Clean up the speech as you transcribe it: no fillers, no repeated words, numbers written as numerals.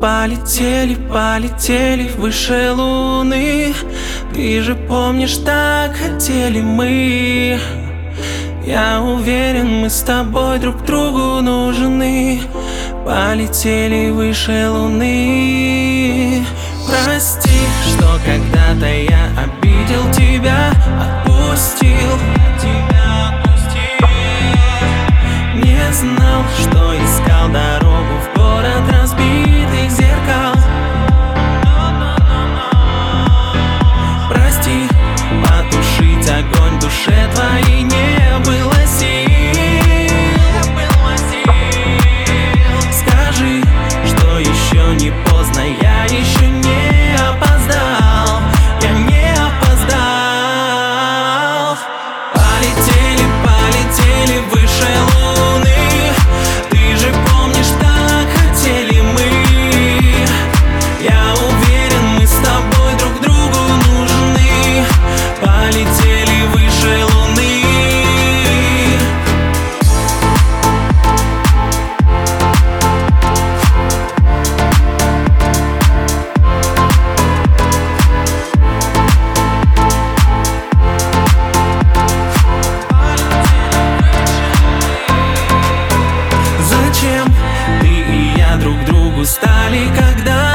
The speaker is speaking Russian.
Полетели, полетели выше луны. Ты же помнишь, так хотели мы. Я уверен, мы с тобой друг другу нужны. Полетели выше луны. Прости, что когда-то я обидел тебя, отпустил. Не знал, что искал дорогу в город разбитых зеркал. Прости, потушить огонь в душе твоей не было сил. Скажи, что еще не поздно, я еще не опоздал. Я не опоздал. Полетели, полетели выше луны. Ты же помнишь, так хотели мы. Я уверен, мы с тобой друг другу нужны. Полетели выше луны. Зачем ты и я друг другу стали, когда